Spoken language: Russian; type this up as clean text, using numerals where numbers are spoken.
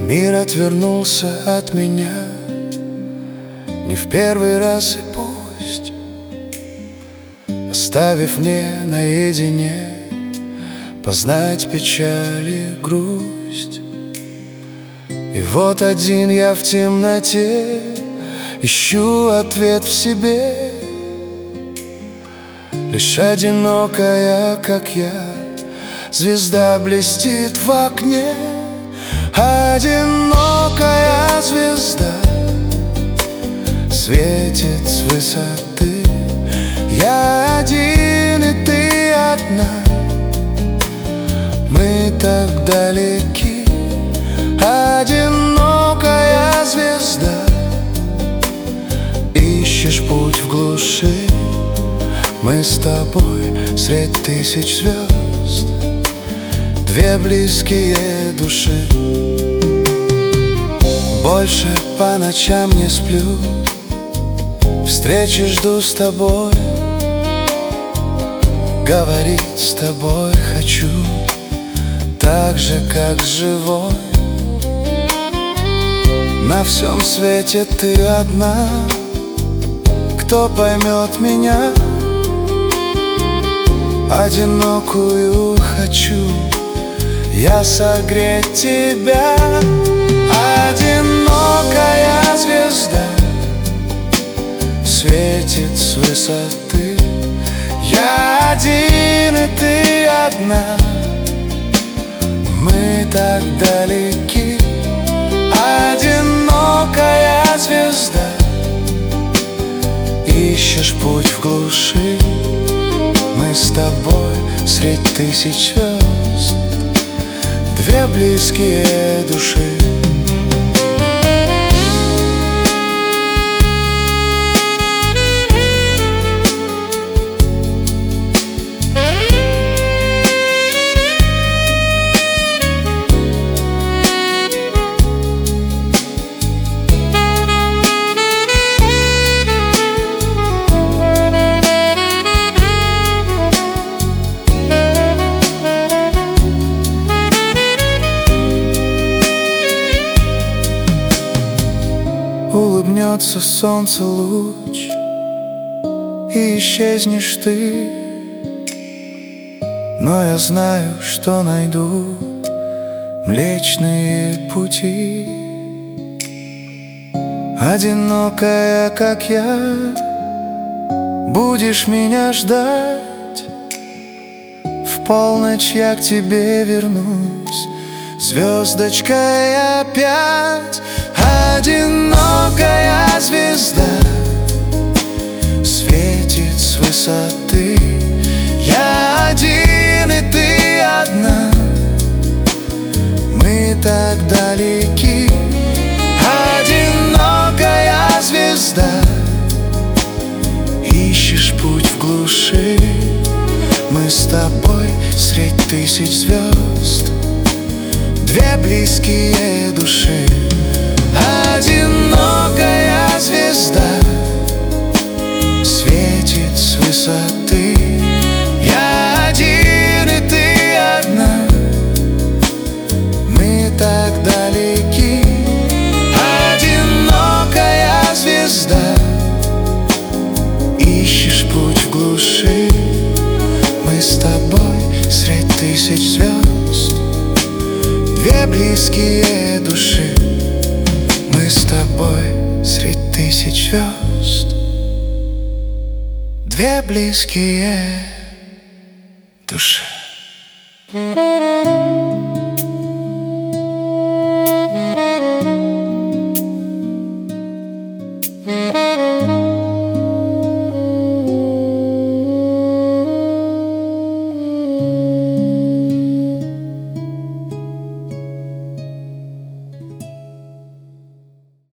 Мир отвернулся от меня не в первый раз, и пусть, оставив мне наедине познать печаль и грусть. И вот один я в темноте ищу ответ в себе. Лишь одинокая, как я, звезда блестит в окне. Одинокая звезда светит с высоты. Я один, и ты одна. Мы так далеки. Одинокая звезда, ищешь путь в глуши. Мы с тобой средь тысяч звезд, две близкие души. Больше по ночам не сплю, встречи жду с тобой. Говорить с тобой хочу, так же, как живой. На всем свете ты одна, кто поймет меня. Одинокую хочу я согреть тебя. Одинокая звезда светит с высоты. Я один, и ты одна. Мы так далеки. Одинокая звезда, ищешь путь в глуши. Мы с тобой средь тысяч звезд, две близкие души. Улыбнется солнце луч, и исчезнешь ты. Но я знаю, что найду Млечные пути. Одинокая, как я, будешь меня ждать. В полночь я к тебе вернусь звездочкой опять. Одинокая звезда светит с высоты. Я один, и ты одна. Мы так далеки. Одинокая звезда, ищешь путь в глуши. Мы с тобой средь тысяч звезд, две близкие души. Одинокая звезда светит с высоты. Я один, и ты одна. Мы так далеки. Одинокая звезда, ищешь путь в глуши. Мы с тобой средь тысяч звезд, две близкие души. Мы с тобой средь тысяч звезд, две близкие души.